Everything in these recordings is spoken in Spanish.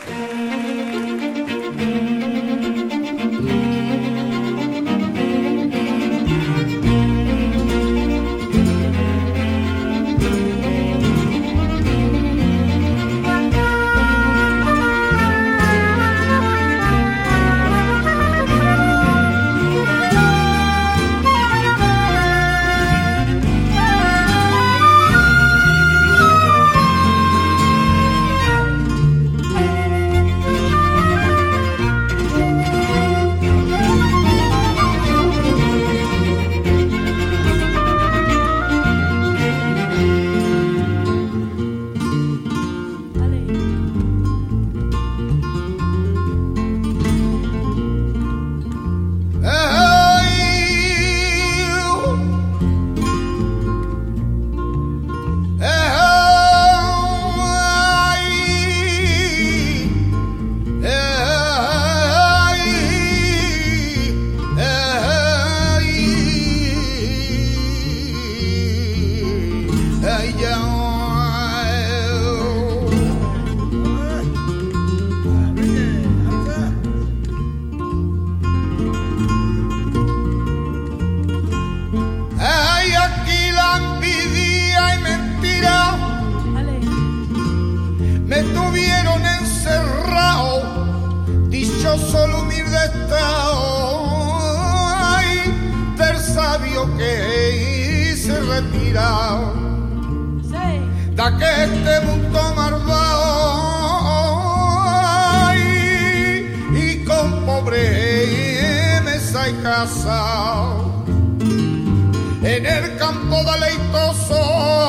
Solo humilde estado, ay, del sabio que se retira, sí, da que este mundo malvado, ay, y con pobre mesa y casa, en el campo deleitoso,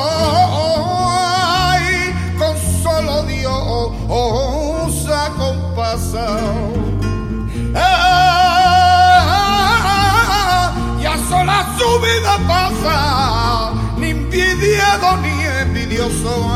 ay, con solo Dios acompasado. Y a sola su vida pasa, ni envidiado ni envidioso.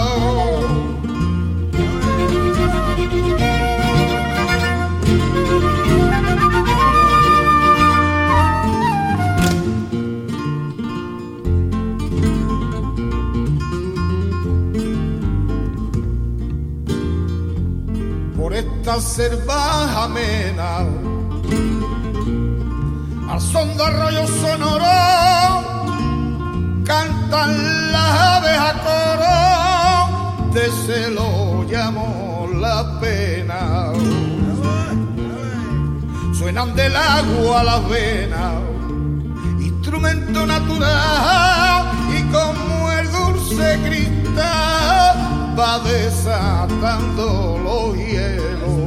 Por esta selva amena, al son de arroyo sonoro, cantan las aves a coro, de celo llamo la pena. Suenan del agua las venas, instrumento natural, y como el dulce cristal va desatando los hielos.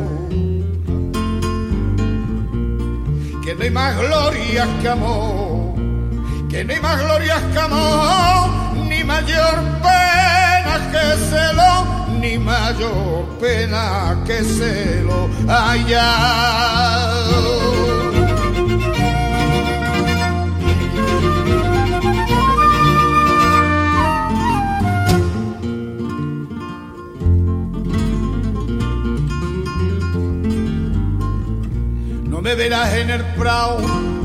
Que no hay más glorias que amor, que no hay más glorias que amor, ni mayor pena que celo, ni mayor pena que celo. Allá. No me verás en el prado,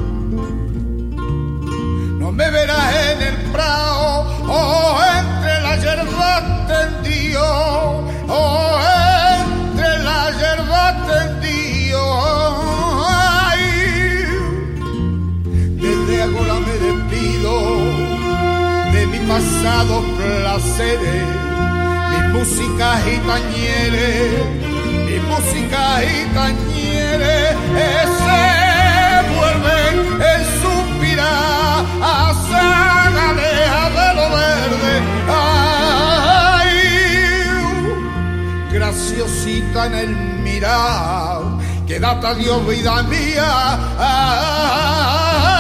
no me verás en el prado, oh, entre la hierba tendido, oh, entre la hierba tendido. Ay, desde ahora me despido de mi pasado placeres, mis músicas gitañeres, mis músicas gitañeres, se vuelven en suspirar hacia la aleja de lo verde. Ay, graciosita en el mirar, quédate a Dios, vida mía. Ay,